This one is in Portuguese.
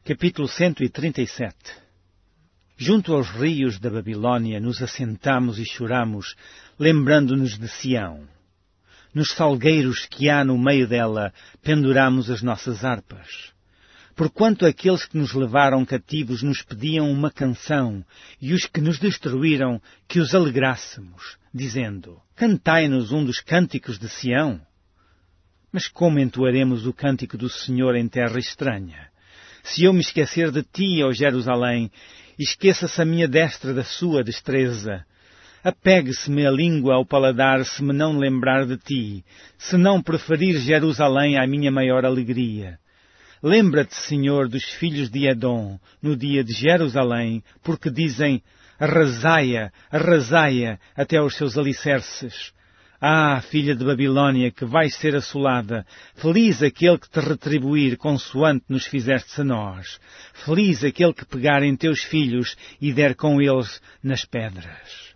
Capítulo 137. Junto aos rios da Babilônia nos assentamos e choramos, lembrando-nos de Sião. Nos salgueiros que há no meio dela, penduramos as nossas harpas. Porquanto aqueles que nos levaram cativos nos pediam uma canção, e os que nos destruíram que os alegrássemos, dizendo: cantai-nos um dos cânticos de Sião. Mas como entoaremos o cântico do Senhor em terra estranha? Se eu me esquecer de ti, ó Jerusalém, esqueça-se a minha destra da sua destreza. Apegue-se-me a língua ao paladar se me não lembrar de ti, se não preferir Jerusalém à minha maior alegria. Lembra-te, Senhor, dos filhos de Edom, no dia de Jerusalém, porque dizem: arrasai-a, arrasai-a até aos seus alicerces. Ah, filha de Babilônia, que vais ser assolada, feliz aquele que te retribuir consoante nos fizestes a nós. Feliz aquele que pegar em teus filhos e der com eles nas pedras.